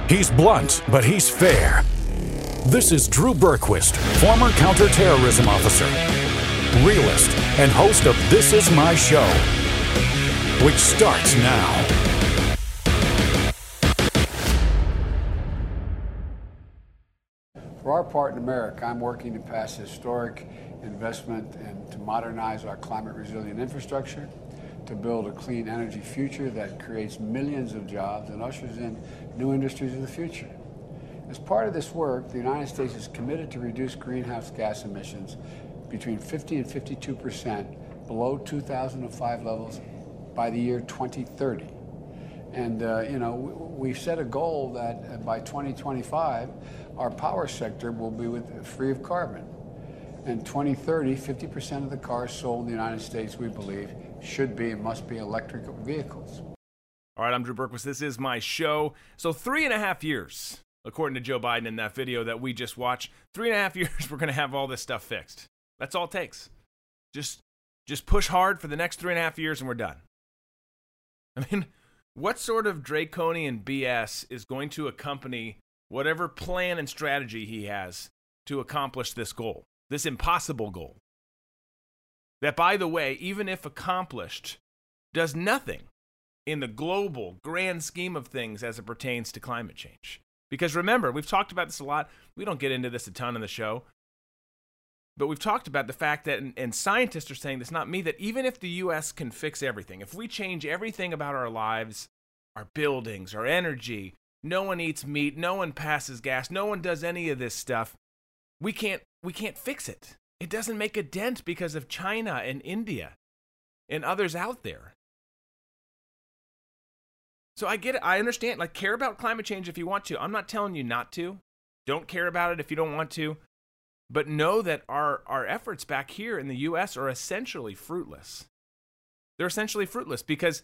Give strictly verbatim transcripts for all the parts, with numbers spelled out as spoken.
He's blunt, but he's fair. This is Drew Berquist, former counterterrorism officer, realist, and host of This Is My Show, which starts now. For our part in America, I'm working to pass historic investment and to modernize our climate-resilient infrastructure, to build a clean energy future that creates millions of jobs and ushers in new industries of the future. As part of this work, the United States is committed to reduce greenhouse gas emissions between fifty and fifty-two percent below two thousand five levels by the year twenty thirty. And, uh, you know, we, we set a goal that uh, by twenty twenty-five, our power sector will be with, free of carbon. And twenty thirty, fifty percent of the cars sold in the United States, we believe, should be and must be electric vehicles. All right, I'm Drew Berquist. This is my show. So three and a half years, according to Joe Biden in that video that we just watched, three and a half years we're going to have all this stuff fixed. That's all it takes. Just, just push hard for the next three and a half years and we're done. I mean, what sort of draconian B S is going to accompany whatever plan and strategy he has to accomplish this goal, this impossible goal? That, by the way, even if accomplished, does nothing in the global grand scheme of things as it pertains to climate change. Because remember, we've talked about this a lot. We don't get into this a ton on the show. But we've talked about the fact that, and, and scientists are saying this, not me, that even if the U S can fix everything, if we change everything about our lives, our buildings, our energy, no one eats meat, no one passes gas, no one does any of this stuff, we can't, we can't fix it. It doesn't make a dent because of China and India and others out there. So I get it. I understand. Like, care about climate change if you want to. I'm not telling you not to. Don't care about it if you don't want to. But know that our, our efforts back here in the U S are essentially fruitless. They're essentially fruitless because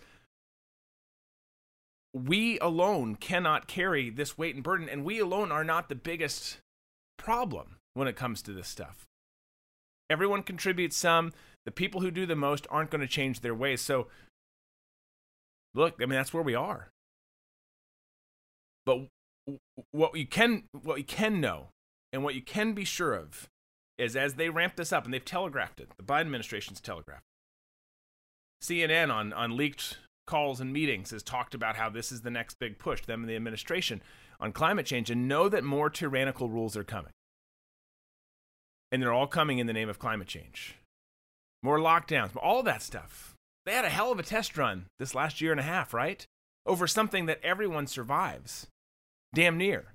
we alone cannot carry this weight and burden, and we alone are not the biggest problem when it comes to this stuff. Everyone contributes some. The people who do the most aren't going to change their ways. So, look, I mean, that's where we are. But what you can, what you can know, and what you can be sure of, is as they ramp this up, and they've telegraphed it, the Biden administration's telegraphed. C N N on, on leaked calls and meetings has talked about how this is the next big push, them and the administration, on climate change, and know that more tyrannical rules are coming. And they're all coming in the name of climate change. More lockdowns, all that stuff. They had a hell of a test run this last year and a half, right? Over something that everyone survives. Damn near.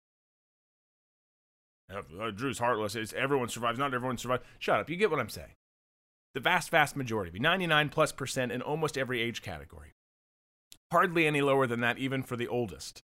Uh, Drew's heartless. It's everyone survives. Not everyone survives. Shut up. You get what I'm saying. The vast, vast majority. ninety-nine plus percent in almost every age category. Hardly any lower than that, even for the oldest.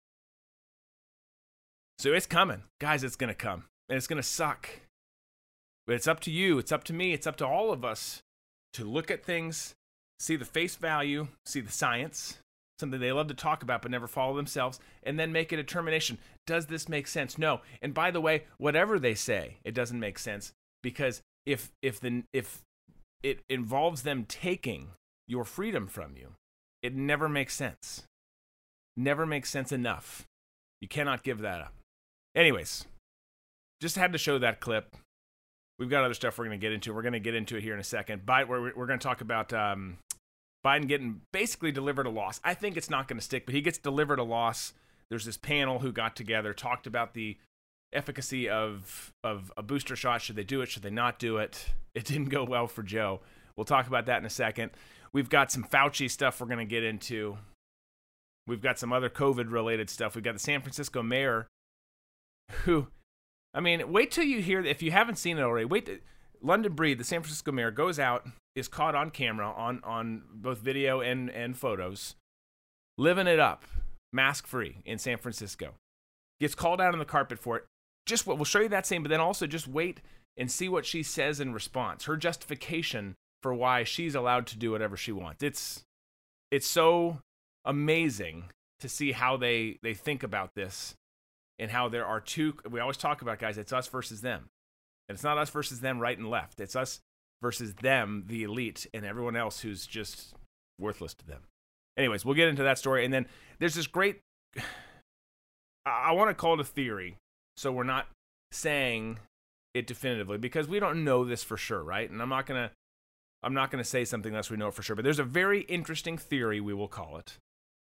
So it's coming. Guys, it's going to come. And it's going to suck. But it's up to you. It's up to me. It's up to all of us to look at things, see the face value, see the science, something they love to talk about but never follow themselves, and then make a determination. Does this make sense? No. And by the way, whatever they say, it doesn't make sense, because if if the if it involves them taking your freedom from you, it never makes sense. Never makes sense enough. You cannot give that up. Anyways, just had to show that clip. We've got other stuff we're going to get into. We're going to get into it here in a second. Biden, we're, we're going to talk about um, Biden getting basically delivered a loss. I think it's not going to stick, but he gets delivered a loss. There's this panel who got together, talked about the efficacy of of a booster shot. Should they do it? Should they not do it? It didn't go well for Joe. We'll talk about that in a second. We've got some Fauci stuff we're going to get into. We've got some other COVID-related stuff. We've got the San Francisco mayor who... I mean, wait till you hear, if you haven't seen it already, wait, to, London Breed, the San Francisco mayor, goes out, is caught on camera, on, on both video and, and photos, living it up, mask-free in San Francisco. Gets called out on the carpet for it. Just what we'll show you that same, but then also just wait and see what she says in response. Her justification for why she's allowed to do whatever she wants. It's, it's so amazing to see how they, they think about this. And how there are two, we always talk about, guys, it's us versus them. And it's not us versus them right and left. It's us versus them, the elite, and everyone else who's just worthless to them. Anyways, we'll get into that story. And then there's this great, I, I want to call it a theory, so we're not saying it definitively, because we don't know this for sure, right? And I'm not gonna, I'm not gonna say something unless we know it for sure. But there's a very interesting theory, we will call it,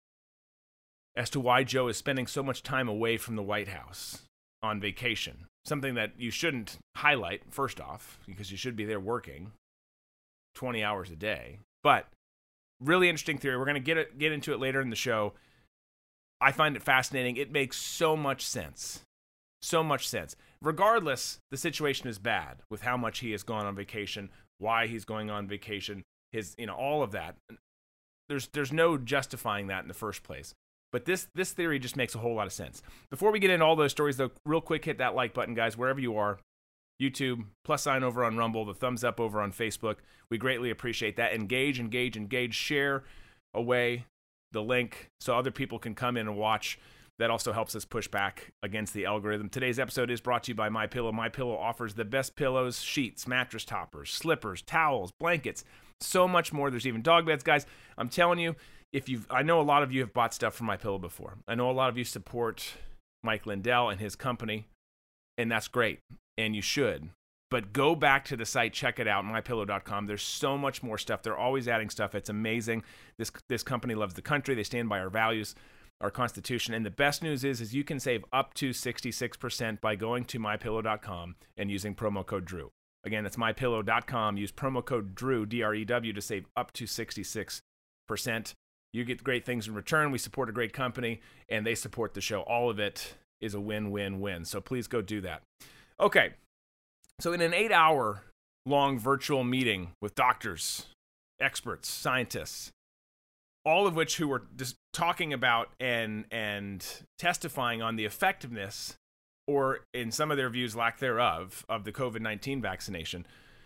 as to why Joe is spending so much time away from the White House on vacation. Something that you shouldn't highlight, first off, because you should be there working twenty hours a day. But really interesting theory. We're going to get it, get into it later in the show. I find it fascinating. It makes so much sense. So much sense. Regardless, the situation is bad with how much he has gone on vacation, why he's going on vacation, his, you know, all of that. There's there's no justifying that in the first place. But this this theory just makes a whole lot of sense. Before we get into all those stories, though, real quick, hit that like button, guys, wherever you are. YouTube, plus sign over on Rumble, the thumbs up over on Facebook. We greatly appreciate that. Engage, engage, engage. Share away the link so other people can come in and watch. That also helps us push back against the algorithm. Today's episode is brought to you by MyPillow. MyPillow offers the best pillows, sheets, mattress toppers, slippers, towels, blankets, so much more. There's even dog beds, guys. I'm telling you, if you've, I know a lot of you have bought stuff from MyPillow before. I know a lot of you support Mike Lindell and his company, and that's great, and you should. But go back to the site, check it out, my pillow dot com. There's so much more stuff. They're always adding stuff. It's amazing. This this company loves the country. They stand by our values, our Constitution. And the best news is, is you can save up to sixty-six percent by going to my pillow dot com and using promo code Drew. Again, that's my pillow dot com. Use promo code Drew, D R E W, to save up to sixty-six percent. You get great things in return. We support a great company, and they support the show. All of it is a win-win-win. So please go do that. Okay. So in an eight-hour long virtual meeting with doctors, experts, scientists, all of which who were just talking about and and testifying on the effectiveness, or in some of their views, lack thereof, of the covid nineteen vaccination.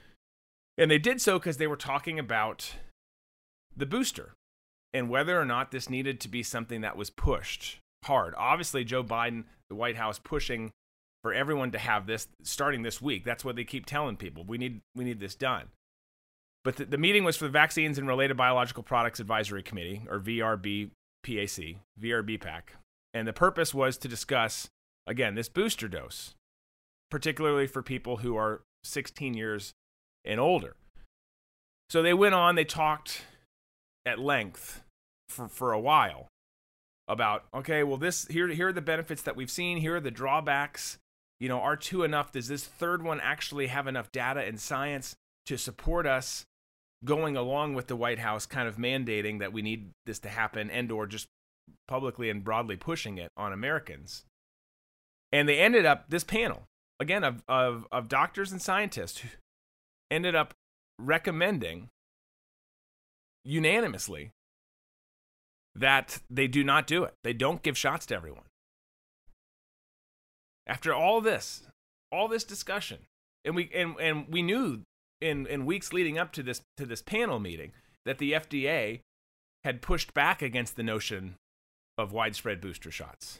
And they did so because they were talking about the booster and whether or not this needed to be something that was pushed hard. Obviously, Joe Biden, the White House, pushing for everyone to have this starting this week. That's what they keep telling people. We need we need this done. But the, the meeting was for the Vaccines and Related Biological Products Advisory Committee, or V R B P A C, V R B PAC. And the purpose was to discuss, again, this booster dose, particularly for people who are sixteen years and older. So they went on, they talked at length for, for a while about, okay, well, this here, here are the benefits that we've seen. Here are the drawbacks. You know, are two enough? Does this third one actually have enough data and science to support us going along with the White House kind of mandating that we need this to happen, and or just publicly and broadly pushing it on Americans? And they ended up, this panel, again, of, of, of doctors and scientists, who ended up recommending unanimously that they do not do it. They don't give shots to everyone. After all this, all this discussion, and we and, and we knew in, in weeks leading up to this to this panel meeting that the F D A had pushed back against the notion of widespread booster shots.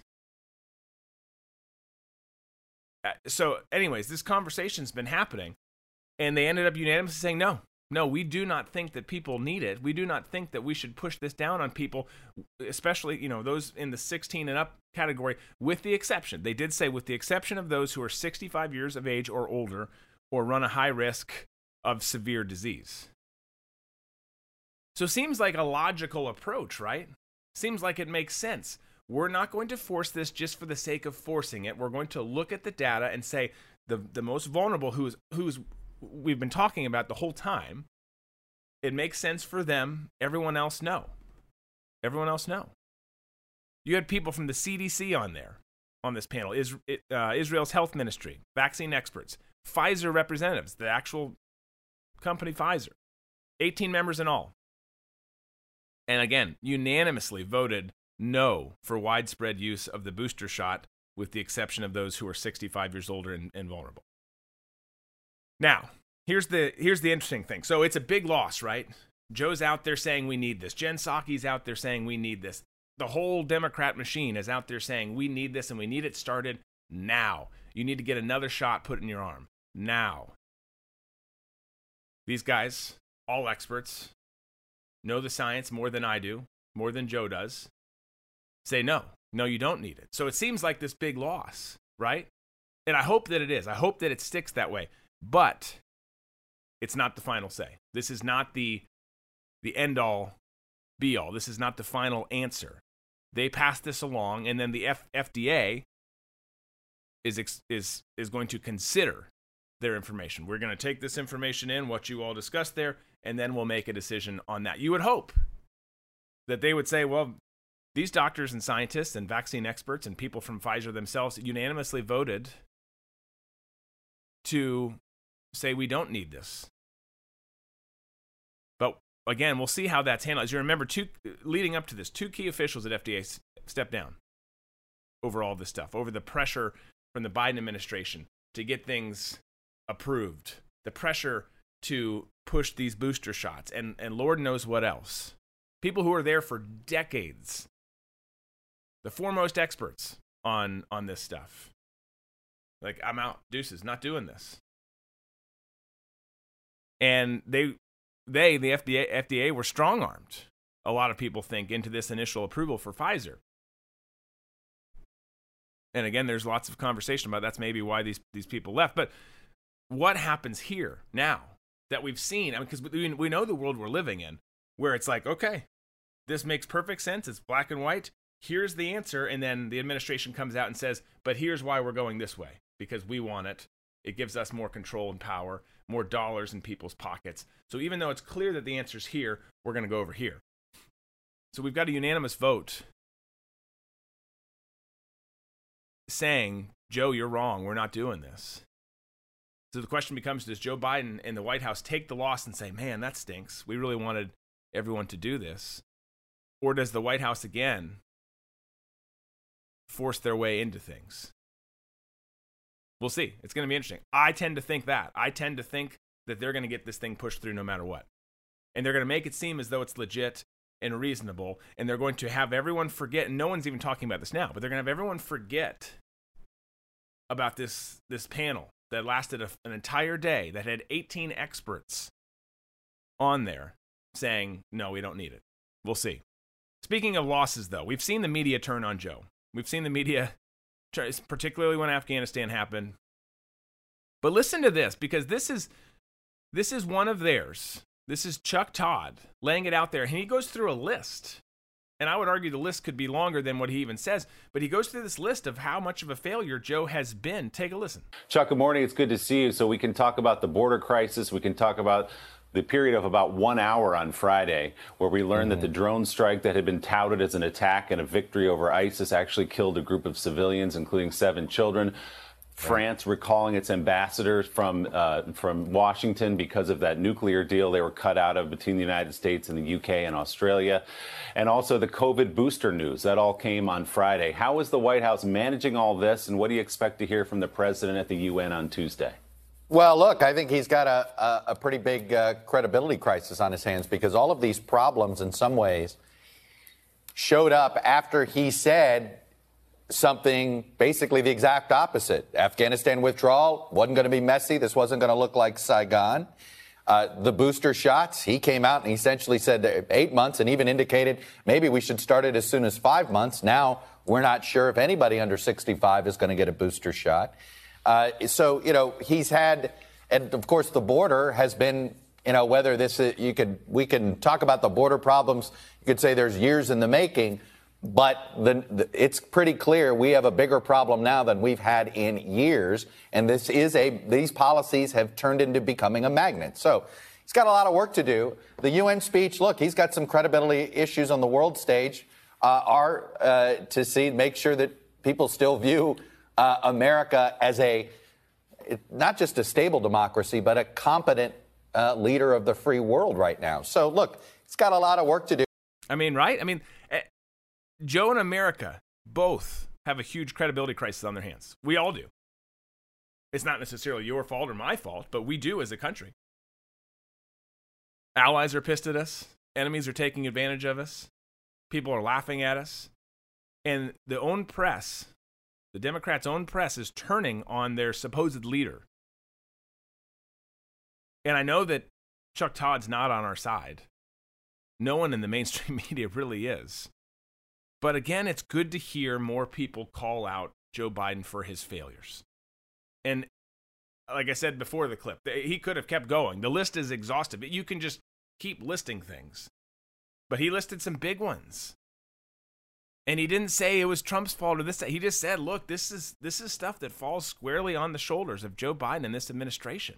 So, anyways, this conversation's been happening, and they ended up unanimously saying, no, no, we do not think that people need it. We do not think that we should push this down on people, especially, you know, those in the sixteen and up category, with the exception, they did say, with the exception of those who are sixty-five years of age or older, or run a high risk of severe disease. So it seems like a logical approach, right? Seems like it makes sense. We're not going to force this just for the sake of forcing it. We're going to look at the data and say the, the most vulnerable, who's who's we've been talking about the whole time, it makes sense for them. Everyone else, no. Everyone else, no. You had people from the C D C on there, on this panel, Is, uh, Israel's health ministry, vaccine experts, Pfizer representatives, the actual company Pfizer, eighteen members in all. And again, unanimously voted no for widespread use of the booster shot, with the exception of those who are sixty-five years older and, and vulnerable. Now, here's the here's the interesting thing. So it's a big loss, right? Joe's out there saying we need this. Jen Psaki's out there saying we need this. The whole Democrat machine is out there saying we need this, and we need it started now. You need to get another shot put in your arm now. These guys, all experts, know the science more than I do, more than Joe does, say no, No, you don't need it. So it seems like this big loss, right? And I hope that it is. I hope that it sticks that way. But it's not the final say. This is not the the end-all, be-all. This is not the final answer. They pass this along, and then the F- FDA is ex- is is going to consider their information. We're going to take this information in, what you all discussed there, and then we'll make a decision on that. You would hope that they would say, well, these doctors and scientists and vaccine experts and people from Pfizer themselves unanimously voted to say we don't need this. But again, we'll see how that's handled. As you remember, two, leading up to this, two key officials at F D A stepped down over all this stuff, over the pressure from the Biden administration to get things approved, the pressure to push these booster shots, and, and Lord knows what else. People who are there for decades, the foremost experts on, on this stuff. Like, I'm out, deuces, not doing this. And they, they, the F D A, F D A were strong-armed, a lot of people think, into this initial approval for Pfizer. And again, there's lots of conversation about that's maybe why these, these people left. But what happens here now that we've seen? I mean, because we, we know the world we're living in, where it's like, okay, this makes perfect sense. It's black and white. Here's the answer. And then the administration comes out and says, but here's why we're going this way, because we want it. It gives us more control and power, more dollars in people's pockets. So even though it's clear that the answer's here, we're going to go over here. So we've got a unanimous vote saying, Joe, you're wrong. We're not doing this. So the question becomes, does Joe Biden and the White House take the loss and say, man, that stinks. We really wanted everyone to do this. Or does the White House again force their way into things? We'll see. It's going to be interesting. I tend to think that. I tend to think that they're going to get this thing pushed through no matter what. And they're going to make it seem as though it's legit and reasonable. And they're going to have everyone forget, and no one's even talking about this now, but they're going to have everyone forget about this, this panel that lasted a, an entire day, that had eighteen experts on there saying, no, we don't need it. We'll see. Speaking of losses, though, we've seen the media turn on Joe. We've seen the media, particularly when Afghanistan happened. But listen to this, because this is this is one of theirs. This is Chuck Todd laying it out there, and he goes through a list. And I would argue the list could be longer than what he even says, but he goes through this list of how much of a failure Joe has been. Take a listen. Chuck, good morning. It's good to see you. So we can talk about the border crisis. We can talk about the period of about one hour on Friday, where we learned mm-hmm. that the drone strike that had been touted as an attack and a victory over ISIS actually killed a group of civilians, including seven children. France recalling its ambassadors from uh, from Washington because of that nuclear deal they were cut out of between the United States and the U K and Australia. And also the COVID booster news. That all came on Friday. How is the White House managing all this, and what do you expect to hear from the president at the U N on Tuesday? Well, look, I think he's got a, a, a pretty big uh, credibility crisis on his hands, because all of these problems in some ways showed up after he said something basically the exact opposite. Afghanistan withdrawal wasn't going to be messy. This wasn't going to look like Saigon. Uh, the booster shots, he came out and essentially said eight months and even indicated maybe we should start it as soon as five months. Now we're not sure if anybody under sixty-five is going to get a booster shot. Uh, so, you know, he's had, and of course the border has been, you know, whether this is, you could, we can talk about the border problems. You could say there's years in the making. But the, the, it's pretty clear we have a bigger problem now than we've had in years. And this is a these policies have turned into becoming a magnet. So he's got a lot of work to do. The U N speech, look, he's got some credibility issues on the world stage uh, are uh, to see, make sure that people still view uh, America as a not just a stable democracy, but a competent uh, leader of the free world right now. So, look, he's got a lot of work to do. I mean, right? I mean, Joe and America both have a huge credibility crisis on their hands. We all do. It's not necessarily your fault or my fault, but we do as a country. Allies are pissed at us. Enemies are taking advantage of us. People are laughing at us. And the own press, the Democrats' own press, is turning on their supposed leader. And I know that Chuck Todd's not on our side. No one in the mainstream media really is. But again, it's good to hear more people call out Joe Biden for his failures. And like I said before the clip, he could have kept going. The list is exhaustive. You can just keep listing things. But he listed some big ones. And he didn't say it was Trump's fault or this. He just said, look, this is this is stuff that falls squarely on the shoulders of Joe Biden and this administration.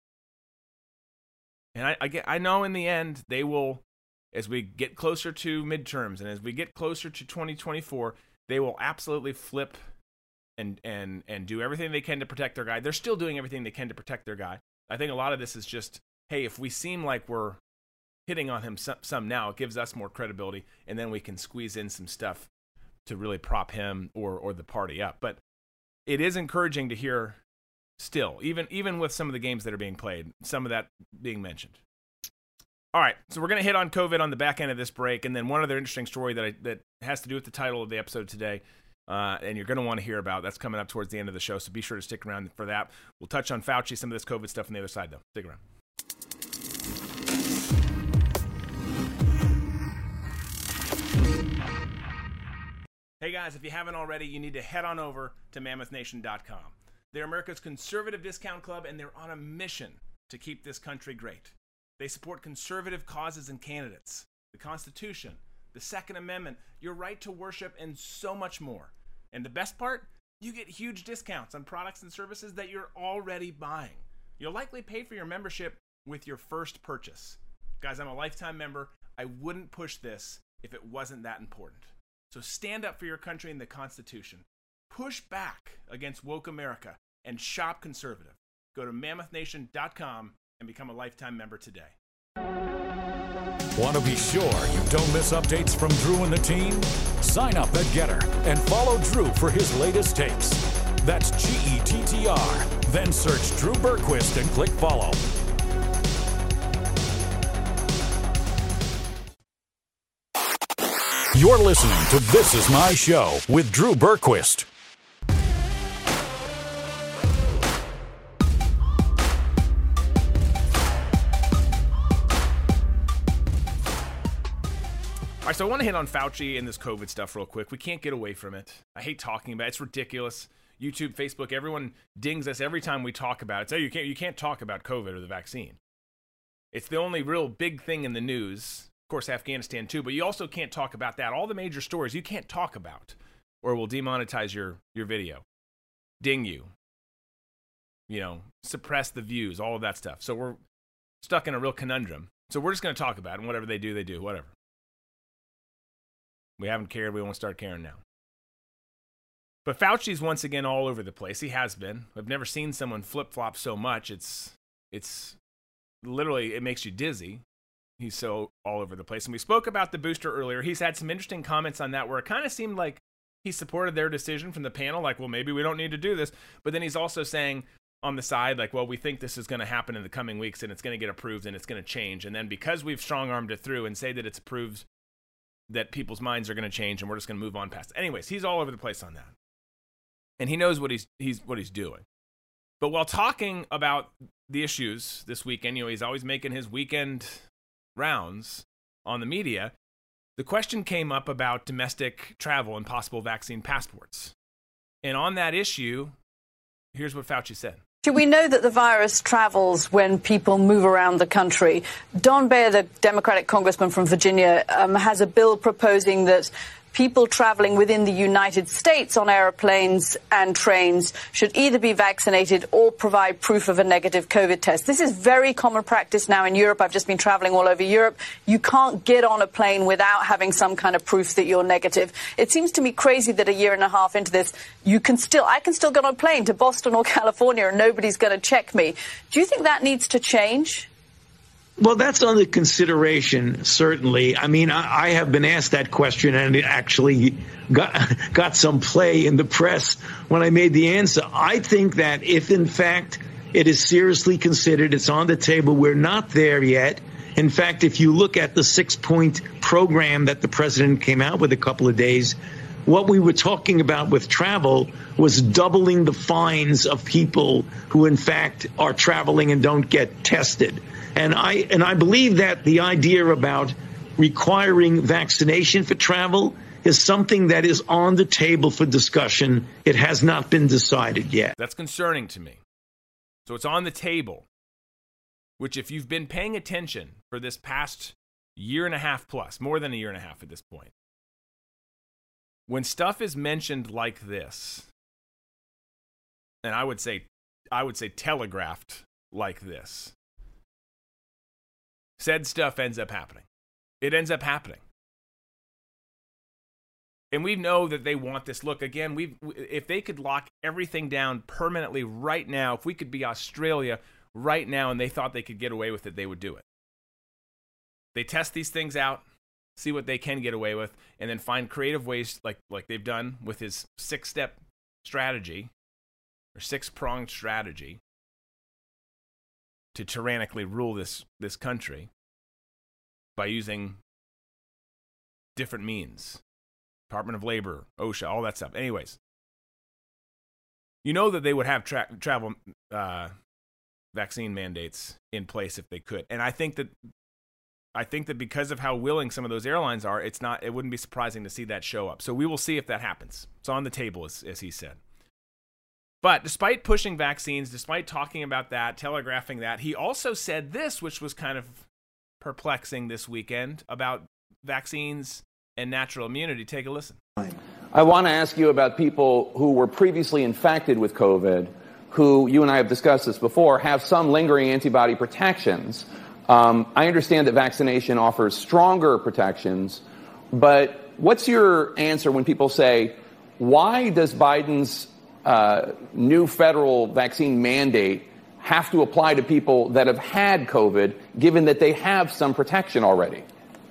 And I, I, get, I know in the end, they will, as we get closer to midterms and as we get closer to twenty twenty-four, they will absolutely flip and and and do everything they can to protect their guy. They're still doing everything they can to protect their guy. I think a lot of this is just, hey, if we seem like we're hitting on him some, some now, it gives us more credibility, and then we can squeeze in some stuff to really prop him or or the party up. But it is encouraging to hear still, even even with some of the games that are being played, some of that being mentioned. All right, so we're going to hit on COVID on the back end of this break, and then one other interesting story that I, that has to do with the title of the episode today, uh, and you're going to want to hear about. That's coming up towards the end of the show, so be sure to stick around for that. We'll touch on Fauci, some of this COVID stuff on the other side, though. Stick around. Hey guys, if you haven't already, you need to head on over to mammoth nation dot com. They're America's conservative discount club, and they're on a mission to keep this country great. They support conservative causes and candidates, the Constitution, the Second Amendment, your right to worship, and so much more. And the best part? You get huge discounts on products and services that you're already buying. You'll likely pay for your membership with your first purchase. Guys, I'm a lifetime member. I wouldn't push this if it wasn't that important. So stand up for your country and the Constitution. Push back against woke America and shop conservative. Go to mammoth nation dot com and become a lifetime member today. Want to be sure you don't miss updates from Drew and the team? Sign up at Getter and follow Drew for his latest takes. That's G E T T R. Then search Drew Berquist and click follow. You're listening to This Is My Show with Drew Berquist. All right, so I want to hit on Fauci and this COVID stuff real quick. We can't get away from it. I hate talking about it. It's ridiculous. YouTube, Facebook, everyone dings us every time we talk about it. So you can't you can't talk about COVID or the vaccine. It's the only real big thing in the news. Of course, Afghanistan too, but you also can't talk about that. All the major stories you can't talk about, or we'll demonetize your your video, ding you, you know, suppress the views, all of that stuff. So we're stuck in a real conundrum. So we're just going to talk about it, and whatever they do, they do, whatever. We haven't cared. We won't start caring now. But Fauci's once again all over the place. He has been. I've never seen someone flip-flop so much. It's it's literally, it makes you dizzy. He's so all over the place. And we spoke about the booster earlier. He's had some interesting comments on that where it kind of seemed like he supported their decision from the panel, like, well, maybe we don't need to do this. But then he's also saying on the side, like, well, we think this is going to happen in the coming weeks and it's going to get approved and it's going to change. And then because we've strong-armed it through and say that it's approved, that people's minds are going to change and we're just going to move on past it. Anyways, he's all over the place on that. And he knows what he's he's what he's doing. But while talking about the issues this weekend, you know, he's always making his weekend rounds on the media. The question came up about domestic travel and possible vaccine passports. And on that issue, here's what Fauci said. We know that the virus travels when people move around the country. Don Beyer, the Democratic congressman from Virginia, um, has a bill proposing that people traveling within the United States on airplanes and trains should either be vaccinated or provide proof of a negative COVID test. This is very common practice now in Europe. I've just been traveling all over Europe. You can't get on a plane without having some kind of proof that you're negative. It seems to me crazy that a year and a half into this, you can still, I can still get on a plane to Boston or California and nobody's going to check me. Do you think that needs to change? Well, that's under consideration, certainly. I mean, I, I have been asked that question, and it actually got got some play in the press when I made the answer. I think that if, in fact, it is seriously considered, it's on the table, we're not there yet. In fact, if you look at the six-point program that the president came out with a couple of days, what we were talking about with travel was doubling the fines of people who, in fact, are traveling and don't get tested. And I and I believe that the idea about requiring vaccination for travel is something that is on the table for discussion. It has not been decided yet. That's concerning to me. So it's on the table, which if you've been paying attention for this past year and a half plus, more than a year and a half at this point, when stuff is mentioned like this, and I would say, I would say telegraphed like this, said stuff ends up happening. It ends up happening. And we know that they want this. Look, again, we if they could lock everything down permanently right now, if we could be Australia right now and they thought they could get away with it, they would do it. They test these things out, see what they can get away with, and then find creative ways like, like they've done with his six-step strategy or six-pronged strategy to tyrannically rule this, this country by using different means. Department of Labor, OSHA, all that stuff. Anyways, you know that they would have tra- travel uh, vaccine mandates in place if they could. And I think that I think that because of how willing some of those airlines are, it's not. It wouldn't be surprising to see that show up. So we will see if that happens. It's on the table, as, as he said. But despite pushing vaccines, despite talking about that, telegraphing that, he also said this, which was kind of perplexing this weekend, about vaccines and natural immunity. Take a listen. I want to ask you about people who were previously infected with COVID, who, you and I have discussed this before, have some lingering antibody protections. Um, I understand that vaccination offers stronger protections, but what's your answer when people say, why does Biden's uh, new federal vaccine mandate have to apply to people that have had COVID, given that they have some protection already?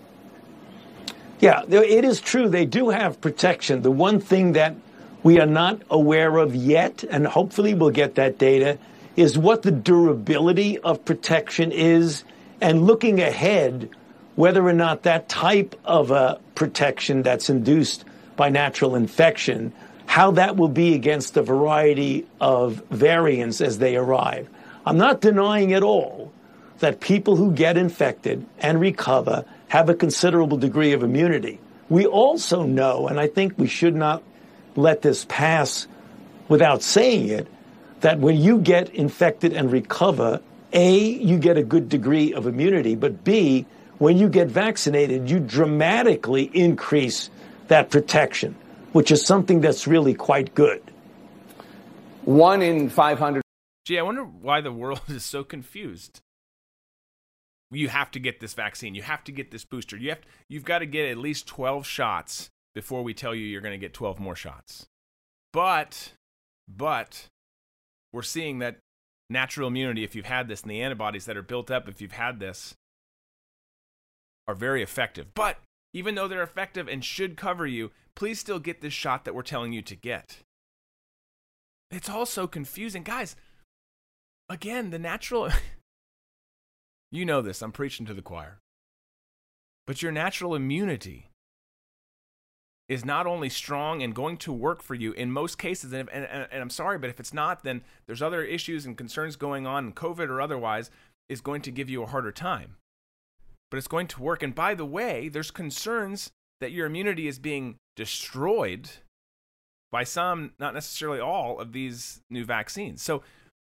Yeah, it is true. They do have protection. The one thing that we are not aware of yet, and hopefully we'll get that data, is what the durability of protection is, and looking ahead, whether or not that type of a protection that's induced by natural infection, how that will be against a variety of variants as they arrive. I'm not denying at all that people who get infected and recover have a considerable degree of immunity. We also know, and I think we should not let this pass without saying it, that when you get infected and recover, A, you get a good degree of immunity, but B, when you get vaccinated, you dramatically increase that protection, which is something that's really quite good. One in five hundred. Gee, I wonder why the world is so confused. You have to get this vaccine. You have to get this booster. You have, you've got to get at least twelve shots before we tell you you're going to get twelve more shots. But, but, we're seeing that natural immunity, if you've had this, and the antibodies that are built up if you've had this, are very effective. But, even though they're effective and should cover you, please still get this shot that we're telling you to get. It's all so confusing. Guys, again, the natural... You know this, I'm preaching to the choir. But your natural immunity is not only strong and going to work for you in most cases, and, and, and I'm sorry, but if it's not, then there's other issues and concerns going on, COVID or otherwise, is going to give you a harder time. But it's going to work. And by the way, there's concerns that your immunity is being destroyed by some, not necessarily all, of these new vaccines. So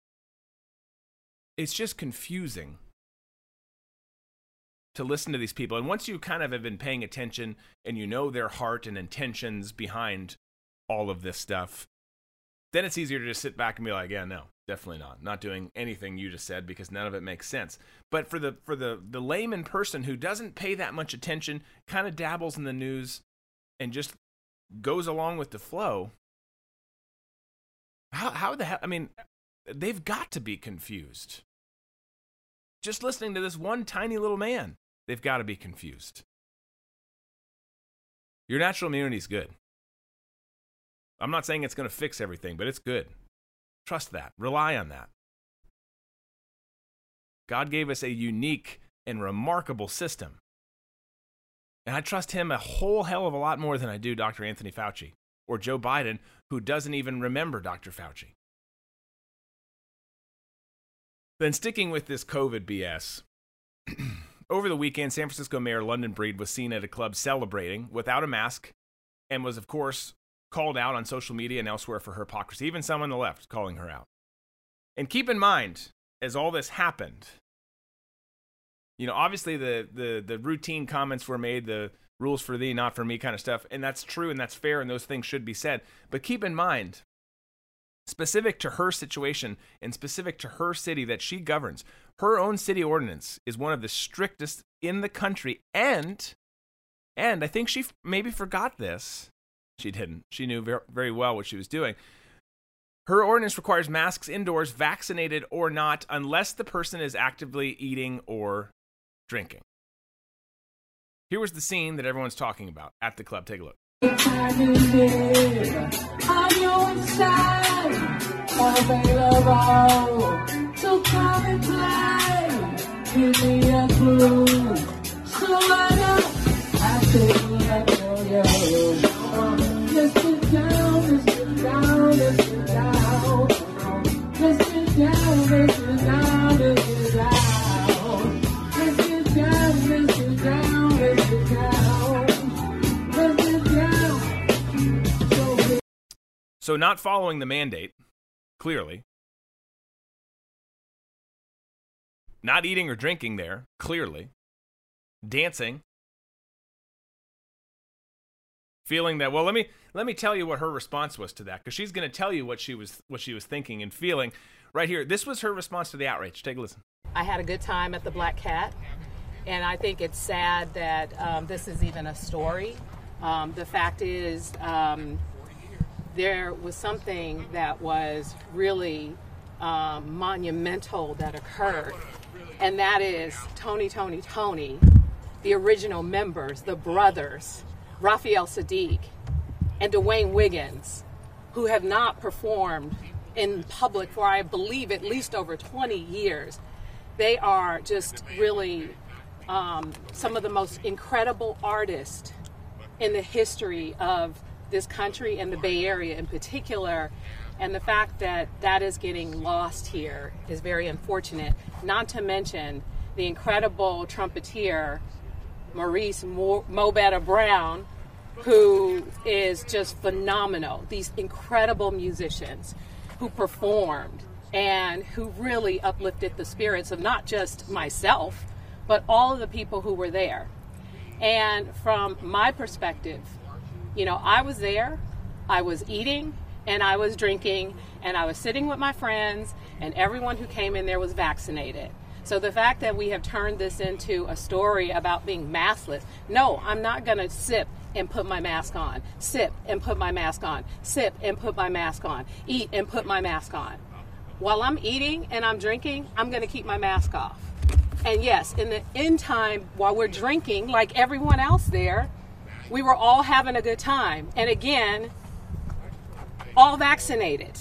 it's just confusing to listen to these people. And once you kind of have been paying attention and you know their heart and intentions behind all of this stuff, then it's easier to just sit back and be like, yeah, no, definitely not. Not doing anything you just said because none of it makes sense. But for the for the, the layman person who doesn't pay that much attention, kind of dabbles in the news and just goes along with the flow, how how the hell, I mean, they've got to be confused. Just listening to this one tiny little man, they've got to be confused. Your natural immunity is good. I'm not saying it's going to fix everything, but it's good. Trust that. Rely on that. God gave us a unique and remarkable system. And I trust him a whole hell of a lot more than I do Doctor Anthony Fauci or Joe Biden, who doesn't even remember Doctor Fauci. Then sticking with this COVID B S, over the weekend, San Francisco Mayor London Breed was seen at a club celebrating without a mask and was, of course, called out on social media and elsewhere for her hypocrisy, even some on the left calling her out. And keep in mind, as all this happened, you know, obviously the, the, the routine comments were made, the rules for thee, not for me kind of stuff, and that's true and that's fair and those things should be said. But keep in mind, specific to her situation and specific to her city that she governs, her own city ordinance is one of the strictest in the country. And, and I think she maybe forgot this. She didn't. She knew very, very well what she was doing. Her ordinance requires masks indoors, vaccinated or not, unless the person is actively eating or drinking. Here was the scene that everyone's talking about at the club. Take a look. So come and play. Give me a clue. So I know I feel like let's get down, let's get down, let's get down. Let's get down, let's get down, let's get down. Let's get down, let's get down, let's get down. Let's get down. So not following the mandate, clearly. Not eating or drinking there, clearly. Dancing. Feeling that, well, let me let me tell you what her response was to that, because she's going to tell you what she was what she was thinking and feeling right here. This was her response to the outrage. Take a listen. I had a good time at the Black Cat, and I think it's sad that um, this is even a story. Um, the fact is, um, there was something that was really um, monumental that occurred, and that is Tony, Tony, Tony, the original members, the brothers, Raphael Saadiq and Dwayne Wiggins, who have not performed in public for, I believe, at least over twenty years. They are just really um, some of the most incredible artists in the history of this country and the Bay Area in particular. And the fact that that is getting lost here is very unfortunate, not to mention the incredible trumpeter, Maurice Mo, Mo Better Brown, who is just phenomenal. These incredible musicians who performed and who really uplifted the spirits of not just myself, but all of the people who were there. And from my perspective, you know, I was there, I was eating, and I was drinking, and I was sitting with my friends, and everyone who came in there was vaccinated. So the fact that we have turned this into a story about being maskless, no, I'm not going to sip and put my mask on, sip and put my mask on, sip and put my mask on, eat and put my mask on. While I'm eating and I'm drinking, I'm going to keep my mask off. And yes, in the end time, while we're drinking, like everyone else there, we were all having a good time. And again, all vaccinated.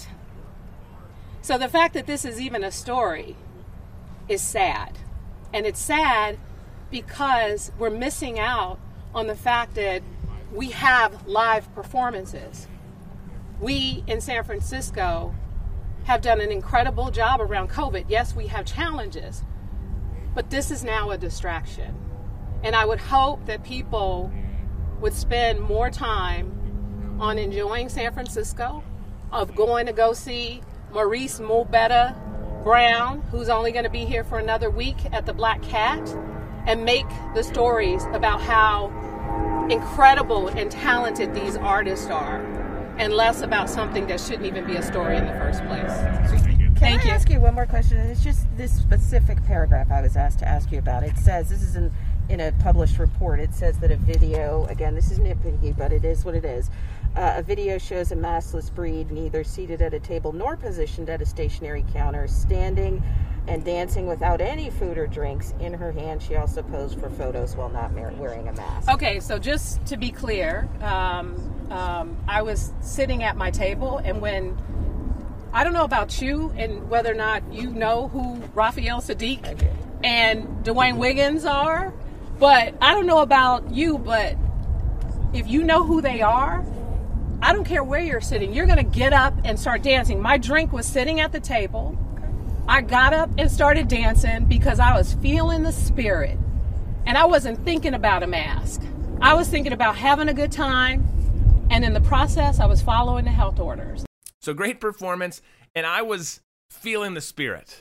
So the fact that this is even a story is sad. And it's sad because we're missing out on the fact that we have live performances. We in San Francisco have done an incredible job around COVID. Yes, we have challenges, but this is now a distraction. And I would hope that people would spend more time on enjoying San Francisco, of going to go see Maurice Mo Better Brown, who's only going to be here for another week at the Black Cat, and make the stories about how incredible and talented these artists are, and less about something that shouldn't even be a story in the first place. Can Thank I you. ask you one more question? It's just this specific paragraph I was asked to ask you about. It says, this is in, in a published report, it says that a video, again, this is nitpicky, but it is what it is. Uh, a video shows a maskless breed neither seated at a table nor positioned at a stationary counter, standing and dancing without any food or drinks in her hand. She also posed for photos while not wearing a mask. Okay, so just to be clear, um, um, I was sitting at my table, and when, I don't know about you and whether or not you know who Raphael Saadiq and Dwayne Wiggins are, but I don't know about you, but if you know who they are, I don't care where you're sitting, you're going to get up and start dancing. My drink was sitting at the table. I got up and started dancing because I was feeling the spirit. And I wasn't thinking about a mask. I was thinking about having a good time And in the process, I was following the health orders. So great performance, and I was feeling the spirit.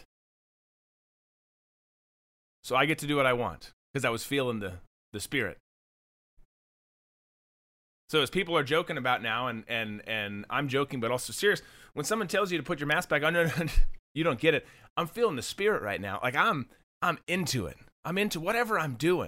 So I get to do what I want because I was feeling the, the spirit. So as people are joking about now, and, and, and I'm joking but also serious, when someone tells you to put your mask back on, no, no, you don't get it. I'm feeling the spirit right now. Like I'm I'm into it. I'm into whatever I'm doing.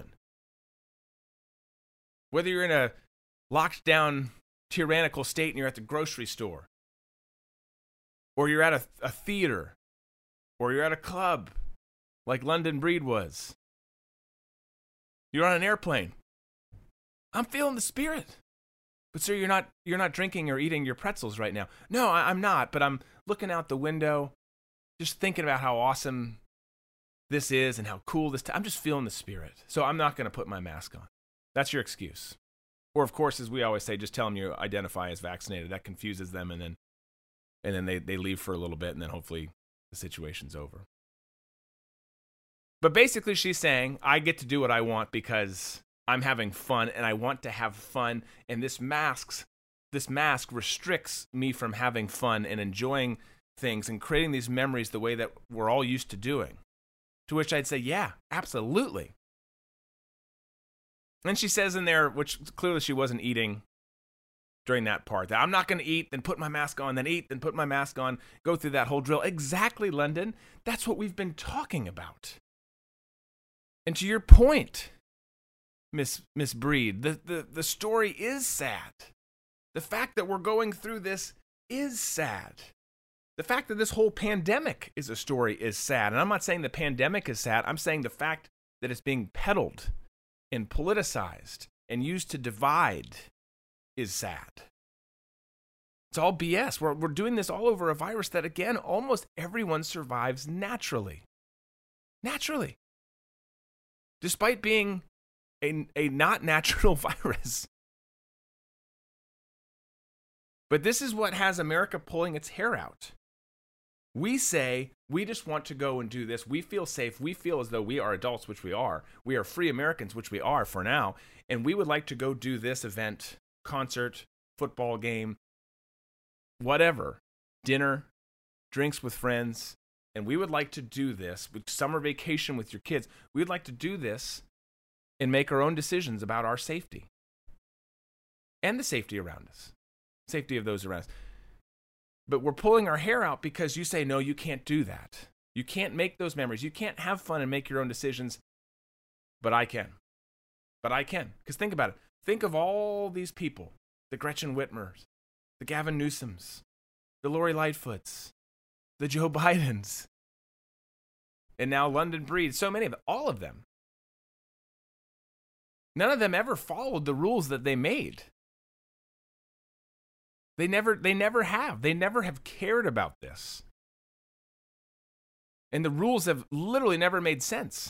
Whether you're in a locked down tyrannical state and you're at the grocery store, or you're at a, a theater, or you're at a club like London Breed was. You're on an airplane. I'm feeling the spirit. But sir, you're not you're not drinking or eating your pretzels right now. No, I, I'm not, but I'm looking out the window, just thinking about how awesome this is and how cool this t- I'm just feeling the spirit. So I'm not going to put my mask on. That's your excuse. Or of course, as we always say, just tell them you identify as vaccinated. That confuses them, and then and then they, they leave for a little bit, and then hopefully the situation's over. But basically she's saying, I get to do what I want because I'm having fun, and I want to have fun, and this masks, this mask restricts me from having fun and enjoying things and creating these memories the way that we're all used to doing. To which I'd say, yeah, absolutely. And she says in there, which clearly she wasn't eating during that part, that I'm not going to eat, then put my mask on, then eat, then put my mask on, go through that whole drill. Exactly, London. That's what we've been talking about. And to your point, Miss Miss Breed, the, the, the story is sad. The fact that we're going through this is sad. The fact that this whole pandemic is a story is sad. And I'm not saying the pandemic is sad. I'm saying the fact that it's being peddled and politicized and used to divide is sad. It's all B S. We're, we're doing this all over a virus that, again, almost everyone survives naturally. Naturally. Despite being a, a not natural virus. But this is what has America pulling its hair out. We say, we just want to go and do this. We feel safe. We feel as though we are adults, which we are. We are free Americans, which we are for now. And we would like to go do this event, concert, football game, whatever, dinner, drinks with friends. And we would like to do this with summer vacation with your kids. We would like to do this and make our own decisions about our safety and the safety around us, safety of those around us. But we're pulling our hair out because you say, no, you can't do that. You can't make those memories. You can't have fun and make your own decisions. But I can. But I can. Because think about it. Think of all these people, the Gretchen Whitmers, the Gavin Newsoms, the Lori Lightfoots, the Joe Bidens, and now London Breed, so many of them, all of them. None of them ever followed the rules that they made. They never, they never have. They never have cared about this. And the rules have literally never made sense.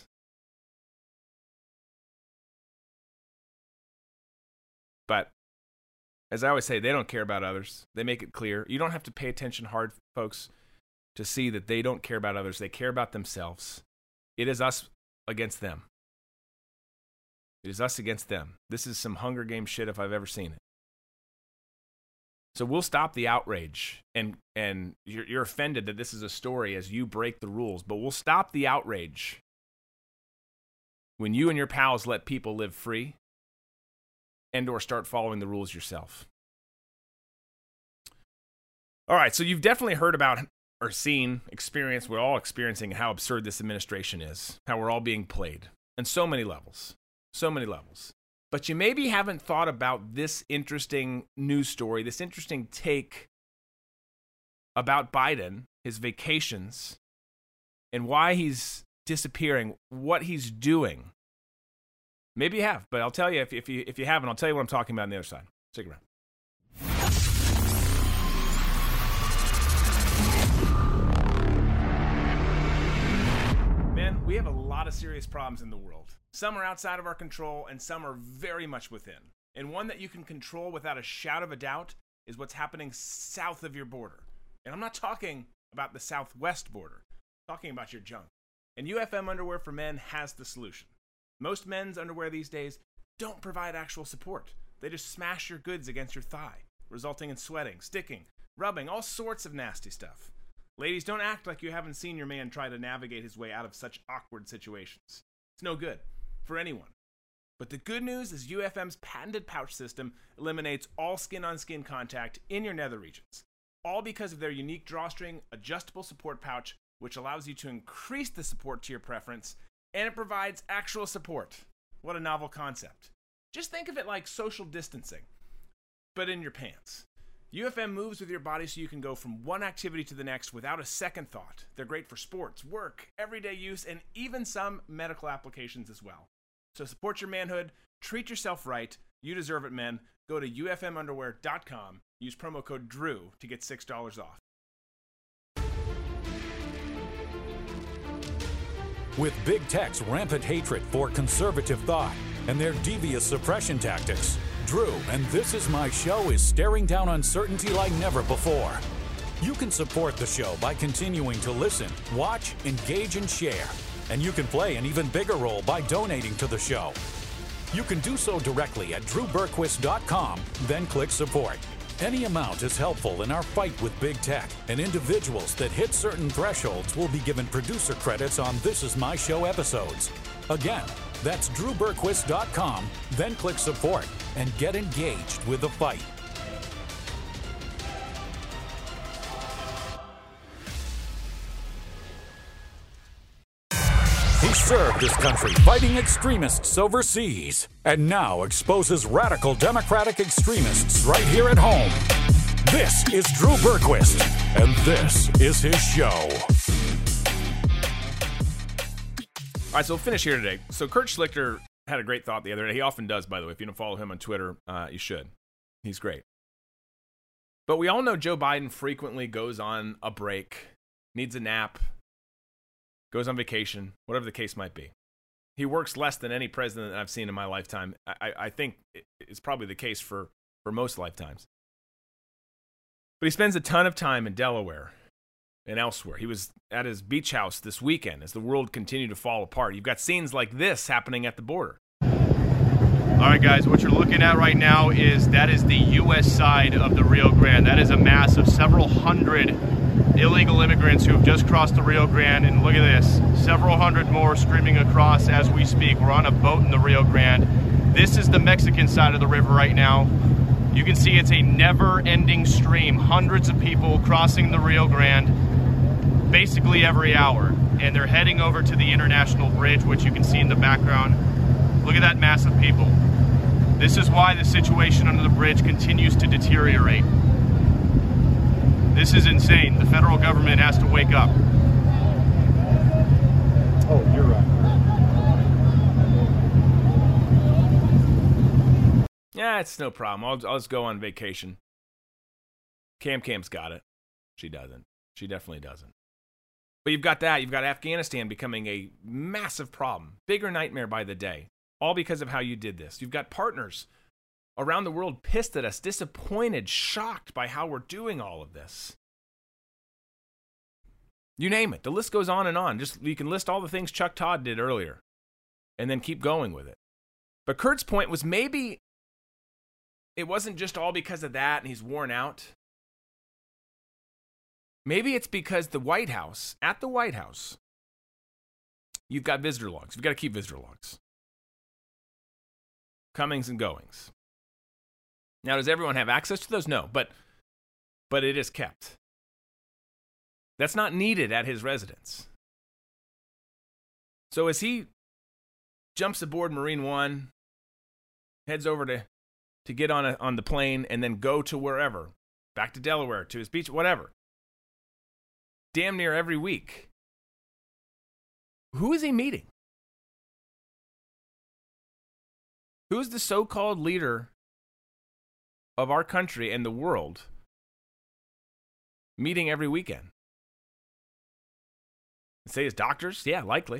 But as I always say, they don't care about others. They make it clear. You don't have to pay attention hard, folks, to see that they don't care about others. They care about themselves. It is us against them. It is us against them. This is some Hunger Games shit if I've ever seen it. So we'll stop the outrage, and and you're, you're offended that this is a story as you break the rules, but we'll stop the outrage when you and your pals let people live free and or start following the rules yourself. All right, so you've definitely heard about or seen, experienced, we're all experiencing how absurd this administration is, how we're all being played on so many levels, so many levels. But you maybe haven't thought about this interesting news story, this interesting take about Biden, his vacations, and why he's disappearing, what he's doing. Maybe you have, but I'll tell you if, if you if you haven't, I'll tell you what I'm talking about on the other side. Stick around. Man, we have a lot of serious problems in the world. Some are outside of our control, and some are very much within. And one that you can control without a shadow of a doubt is what's happening south of your border. And I'm not talking about the southwest border. I'm talking about your junk. And U F M Underwear for Men has the solution. Most men's underwear these days don't provide actual support. They just smash your goods against your thigh. resulting in sweating, sticking, rubbing, all sorts of nasty stuff. Ladies, don't act like you haven't seen your man try to navigate his way out of such awkward situations. It's no good for anyone. But the good news is U F M's patented pouch system eliminates all skin-on-skin contact in your nether regions, all because of their unique drawstring adjustable support pouch, which allows you to increase the support to your preference, and it provides actual support. What a novel concept. Just think of it like social distancing, but in your pants. U F M moves with your body so you can go from one activity to the next without a second thought. They're great for sports, work, everyday use, and even some medical applications as well. So support your manhood, treat yourself right. You deserve it, men. Go to U F M underwear dot com. Use promo code DREW to get six dollars off. With big tech's rampant hatred for conservative thought and their devious suppression tactics, Drew and This Is My Show is staring down uncertainty like never before. You can support the show by continuing to listen, watch, engage, and share. And you can play an even bigger role by donating to the show. You can do so directly at drew berquist dot com, then click support. Any amount is helpful in our fight with big tech, and individuals that hit certain thresholds will be given producer credits on This Is My Show episodes. Again, that's drew berquist dot com, then click support and get engaged with the fight. He served this country fighting extremists overseas and now exposes radical Democratic extremists right here at home. This is Drew Berquist, and this is his show. All right, so we'll finish here today. So Kurt Schlichter had a great thought the other day. He often does, by the way. If you don't follow him on Twitter, uh, you should. He's great. But we all know Joe Biden frequently goes on a break, needs a nap, goes on vacation, whatever the case might be. He works less than any president I've seen in my lifetime. I, I think it's probably the case for, for most lifetimes. But he spends a ton of time in Delaware and elsewhere. He was at his beach house this weekend as the world continued to fall apart. You've got scenes like this happening at the border. All right, guys, what you're looking at right now is that is the U S side of the Rio Grande. That is a mass of several hundred illegal immigrants who have just crossed the Rio Grande, and look at this, several hundred more streaming across as we speak. We're on a boat in the Rio Grande. This is the Mexican side of the river right now. You can see it's a never-ending stream, hundreds of people crossing the Rio Grande basically every hour, and they're heading over to the International Bridge, which you can see in the background. Look at that mass of people. This is why the situation under the bridge continues to deteriorate. This is insane. The federal government has to wake up. Oh, you're right. Yeah, it's no problem. I'll, I'll just go on vacation. Cam Cam's got it. She doesn't. She definitely doesn't. But you've got that. You've got Afghanistan becoming a massive problem. Bigger nightmare by the day. All because of how you did this. You've got partners around the world pissed at us, disappointed, shocked by how we're doing all of this. You name it. The list goes on and on. Just you can list all the things Chuck Todd did earlier and then keep going with it. But Kurt's point was maybe it wasn't just all because of that and he's worn out. Maybe it's because the White House, at the White House, you've got visitor logs. You've got to keep visitor logs. Comings and goings. Now, does everyone have access to those? No, but but it is kept. That's not needed at his residence. So as he jumps aboard Marine One, heads over to, to get on a, on the plane, and then go to wherever, back to Delaware, to his beach, whatever, damn near every week, who is he meeting? Who is the so-called leader of our country and the world meeting every weekend? Say his doctors? Yeah, likely.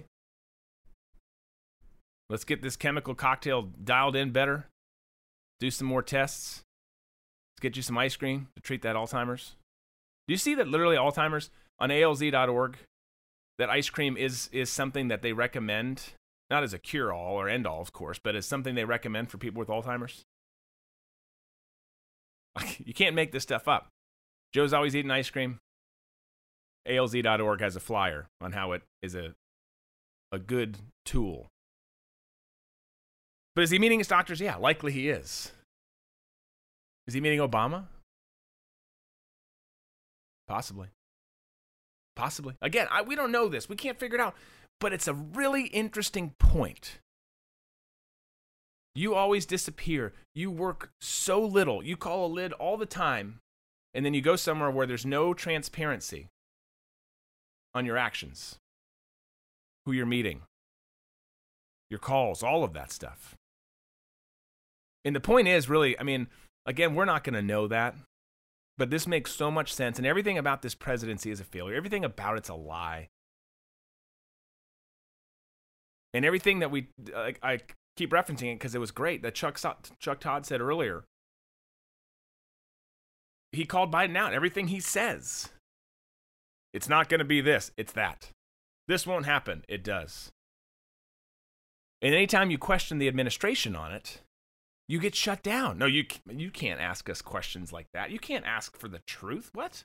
Let's get this chemical cocktail dialed in better. Do some more tests. Let's get you some ice cream to treat that Alzheimer's. Do you see that literally Alzheimer's on A L Z dot org, that ice cream is, is something that they recommend, not as a cure-all or end-all, of course, but as something they recommend for people with Alzheimer's? Like, you can't make this stuff up. Joe's always eating ice cream. A L Z dot org has a flyer on how it is a a good tool. But is he meeting his doctors? Yeah, likely he is. Is he meeting Obama? Possibly. Possibly. Again, I, we don't know this. We can't figure it out. But it's a really interesting point. You always disappear. You work so little. You call a lid all the time, and then you go somewhere where there's no transparency on your actions, who you're meeting, your calls, all of that stuff. And the point is, really, I mean, again, we're not going to know that, but this makes so much sense, and everything about this presidency is a failure. Everything about it's a lie. And everything that we, I, I keep referencing it because it was great, that Chuck, Chuck Todd said earlier. He called Biden out. Everything he says. It's not going to be this. It's that. This won't happen. It does. And anytime you question the administration on it, you get shut down. No, you, you can't ask us questions like that. You can't ask for the truth. What?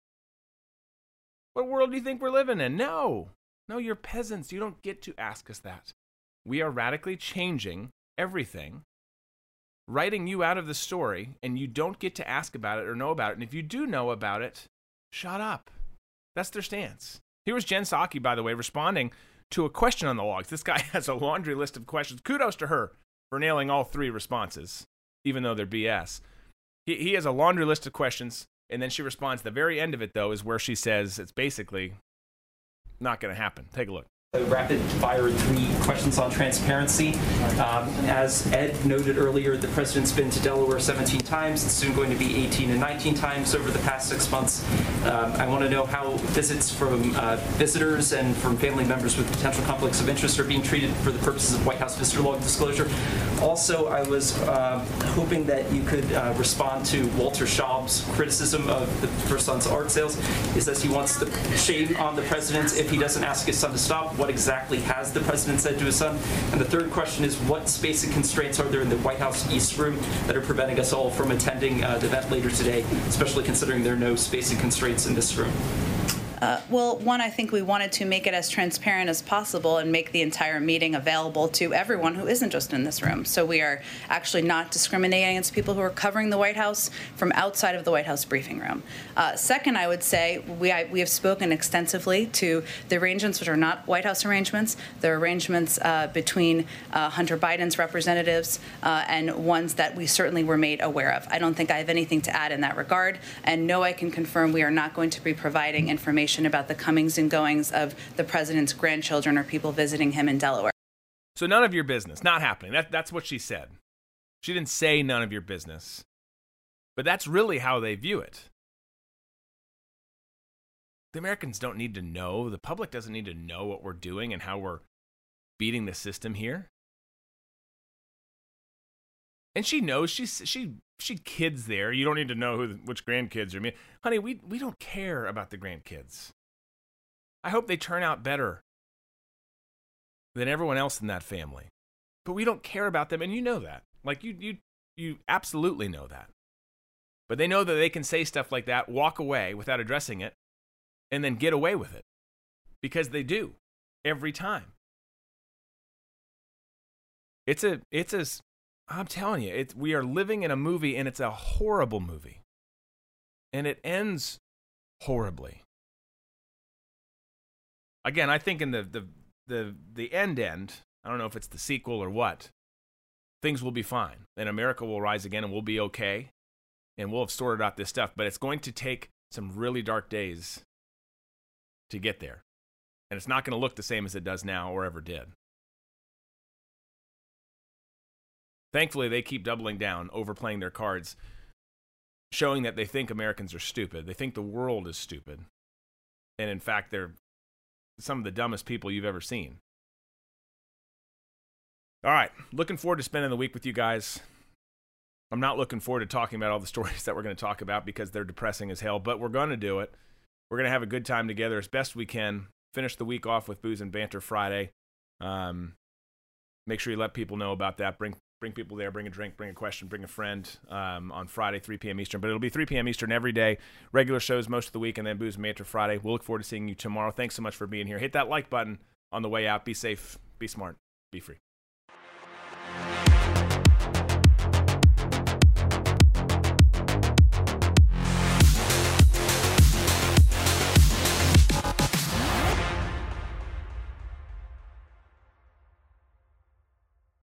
What world do you think we're living in? No. No, you're peasants. You don't get to ask us that. We are radically changing everything, writing you out of the story, and you don't get to ask about it or know about it. And if you do know about it, shut up. That's their stance. Here was Jen Psaki, by the way, responding to a question on the logs. This guy has a laundry list of questions. Kudos to her for nailing all three responses, even though they're B S. He, he has a laundry list of questions, and then she responds. The very end of it, though, is where she says it's basically not going to happen. Take a look. A rapid fire three questions on transparency. Um, as Ed noted earlier, the president's been to Delaware seventeen times. It's soon going to be eighteen and nineteen times over the past six months. Um, I want to know how visits from uh, visitors and from family members with potential conflicts of interest are being treated for the purposes of White House visitor log disclosure. Also, I was uh, hoping that you could uh, respond to Walter Schaub's criticism of the First Son's art sales. He says he wants the shame on the president if he doesn't ask his son to stop. What exactly has the president said to his son? And the third question is, what spacing constraints are there in the White House East Room that are preventing us all from attending uh, the event later today, especially considering there are no spacing constraints in this room? Uh, well, one, I think we wanted to make it as transparent as possible and make the entire meeting available to everyone who isn't just in this room. So we are actually not discriminating against people who are covering the White House from outside of the White House briefing room. Uh, second, I would say we, I, we have spoken extensively to the arrangements which are not White House arrangements. They're arrangements uh, between uh, Hunter Biden's representatives uh, and ones that we certainly were made aware of. I don't think I have anything to add in that regard. And no, I can confirm we are not going to be providing information about the comings and goings of the president's grandchildren or people visiting him in Delaware. So none of your business. Not happening. That, that's what she said. She didn't say none of your business. But that's really how they view it. The Americans don't need to know. The public doesn't need to know what we're doing and how we're beating the system here. And she knows. She she she kids there. You don't need to know who which grandkids are. Me, honey, we we don't care about the grandkids. I hope they turn out better than everyone else in that family. But we don't care about them, and you know that. Like you you you absolutely know that. But they know that they can say stuff like that, walk away without addressing it, and then get away with it. Because they do every time. It's a it's a I'm telling you, it's, we are living in a movie, and it's a horrible movie. And it ends horribly. Again, I think in the, the, the, the end end, I don't know if it's the sequel or what, things will be fine. And America will rise again, and we'll be okay. And we'll have sorted out this stuff. But it's going to take some really dark days to get there. And it's not going to look the same as it does now or ever did. Thankfully, they keep doubling down, overplaying their cards, showing that they think Americans are stupid. They think the world is stupid. And in fact, they're some of the dumbest people you've ever seen. All right, looking forward to spending the week with you guys. I'm not looking forward to talking about all the stories that we're going to talk about because they're depressing as hell, but we're going to do it. We're going to have a good time together as best we can. Finish the week off with Booze and Banter Friday. Um, make sure you let people know about that. Bring Bring people there, bring a drink, bring a question, bring a friend um, on Friday, three p.m. Eastern. But it'll be three p.m. Eastern every day. Regular shows most of the week, and then Booze and Banter Friday. We'll look forward to seeing you tomorrow. Thanks so much for being here. Hit that like button on the way out. Be safe, be smart, be free.